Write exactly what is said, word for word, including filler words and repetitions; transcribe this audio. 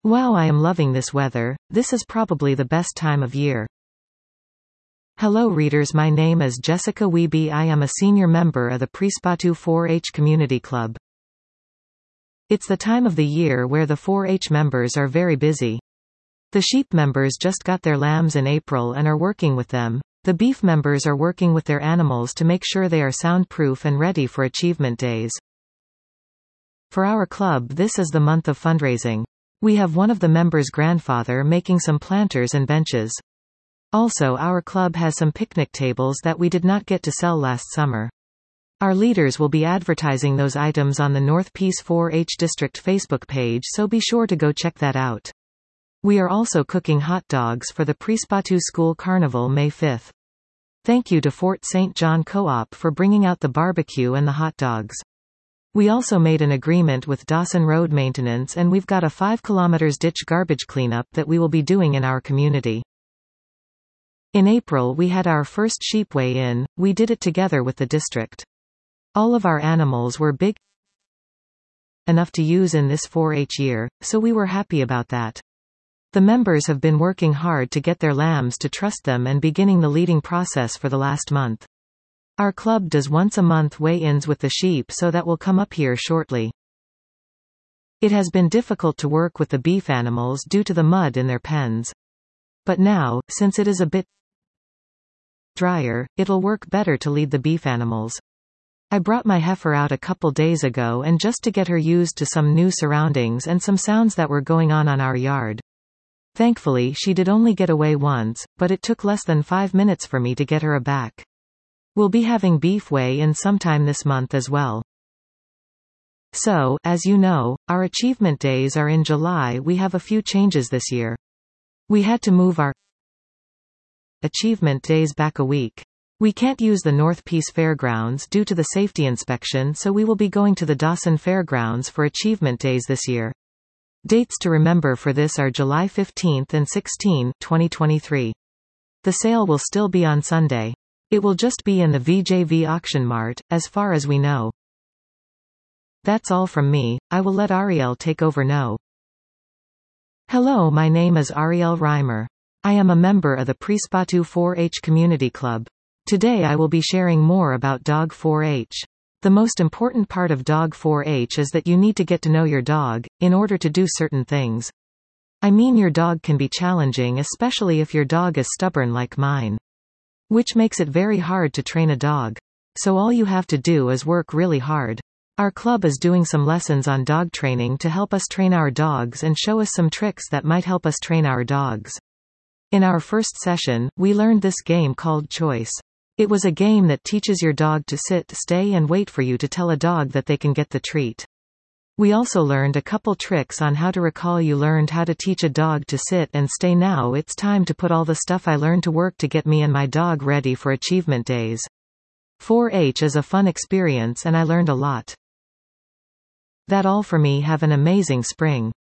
Wow, I am loving this weather. This is probably the best time of year. Hello readers, my name is Jessica Wiebe. I am a senior member of the Prispatu four H Community Club. It's the time of the year where the four H members are very busy. The sheep members just got their lambs in April and are working with them. The beef members are working with their animals to make sure they are soundproof and ready for achievement days. For our club, this is the month of fundraising. We have one of the members' grandfather making some planters and benches. Also, our club has some picnic tables that we did not get to sell last summer. Our leaders will be advertising those items on the North Peace four H District Facebook page, so be sure to go check that out. We are also cooking hot dogs for the Prispatu School Carnival May fifth. Thank you to Fort Saint John Co-op for bringing out the barbecue and the hot dogs. We also made an agreement with Dawson Road Maintenance, and we've got a five kilometers ditch garbage cleanup that we will be doing in our community. In April we had our first sheep weigh-in. We did it together with the district. All of our animals were big enough to use in this four H year, so we were happy about that. The members have been working hard to get their lambs to trust them and beginning the leading process for the last month. Our club does once a month weigh-ins with the sheep, so that will come up here shortly. It has been difficult to work with the beef animals due to the mud in their pens. But now, since it is a bit drier, it'll work better to lead the beef animals. I brought my heifer out a couple days ago and just to get her used to some new surroundings and some sounds that were going on on our yard. Thankfully she did only get away once, but it took less than five minutes for me to get her aback. We'll be having beef weigh-in sometime this month as well. So, as you know, our achievement days are in July. We have a few changes this year. We had to move our achievement days back a week. We can't use the North Peace Fairgrounds due to the safety inspection, so we will be going to the Dawson Fairgrounds for achievement days this year. Dates to remember for this are July fifteenth and sixteenth, twenty twenty-three. The sale will still be on Sunday. It will just be in the V J V Auction Mart, as far as we know. That's all from me. I will let Ariel take over now. Hello, my name is Ariel Reimer. I am a member of the Prispatu four H Community Club. Today I will be sharing more about Dog four H. The most important part of Dog four H is that you need to get to know your dog, in order to do certain things. I mean, your dog can be challenging, especially if your dog is stubborn like mine. Which makes it very hard to train a dog. So all you have to do is work really hard. Our club is doing some lessons on dog training to help us train our dogs and show us some tricks that might help us train our dogs. In our first session, we learned this game called Choice. It was a game that teaches your dog to sit, stay and wait for you to tell a dog that they can get the treat. We also learned a couple tricks on how to recall. You learned how to teach a dog to sit and stay. Now it's time to put all the stuff I learned to work to get me and my dog ready for achievement days. four H is a fun experience and I learned a lot. That all for me. Have an amazing spring.